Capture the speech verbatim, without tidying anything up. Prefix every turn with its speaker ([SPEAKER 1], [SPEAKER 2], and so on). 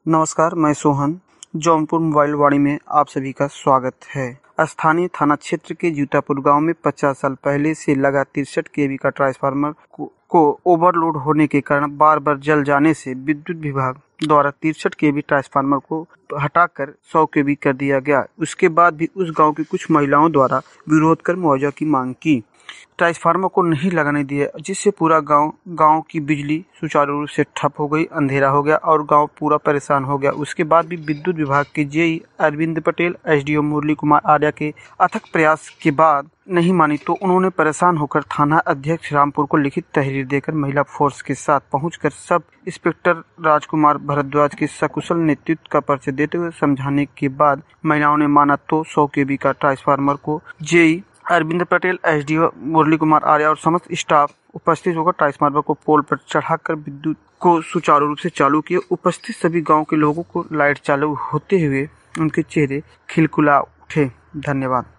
[SPEAKER 1] नमस्कार, मैं सोहन। जौनपुर मोबाइल वाणी में आप सभी का स्वागत है। स्थानीय थाना क्षेत्र के जूतापुर गांव में पचास साल पहले से लगा तिरसठ केवी का ट्रांसफार्मर को, को ओवरलोड होने के कारण बार बार जल जाने से विद्युत विभाग द्वारा तिरसठ केवी ट्रांसफार्मर को हटाकर सौ केवी कर दिया गया। उसके बाद भी उस गांव की कुछ महिलाओं द्वारा विरोध कर मुआवजा की मांग की। ट्रांसफार्मर को नहीं लगाने दिया, जिससे पूरा गांव गांव की बिजली सुचारू रूप से ठप हो गई, अंधेरा हो गया और गांव पूरा परेशान हो गया। उसके बाद भी विद्युत विभाग के जेई अरविंद पटेल, एसडीओ मुरली कुमार आर्या के अथक प्रयास के बाद नहीं मानी तो उन्होंने परेशान होकर थाना अध्यक्ष रामपुर को लिखित तहरीर देकर महिला फोर्स के साथ पहुंचकर सब इंस्पेक्टर राजकुमार भारद्वाज के सकुशल नेतृत्व का परिचय देते हुए समझाने के बाद महिलाओं ने माना तो सौ केवी का ट्रांसफार्मर को जेई अरविंद पटेल, एसडीओ मुरली कुमार आर्या और समस्त स्टाफ उपस्थित होकर ट्रांसफार्मर को पोल पर चढ़ाकर विद्युत को सुचारू रूप से चालू किए। उपस्थित सभी गांव के लोगों को लाइट चालू होते हुए उनके चेहरे खिलखिला उठे। धन्यवाद।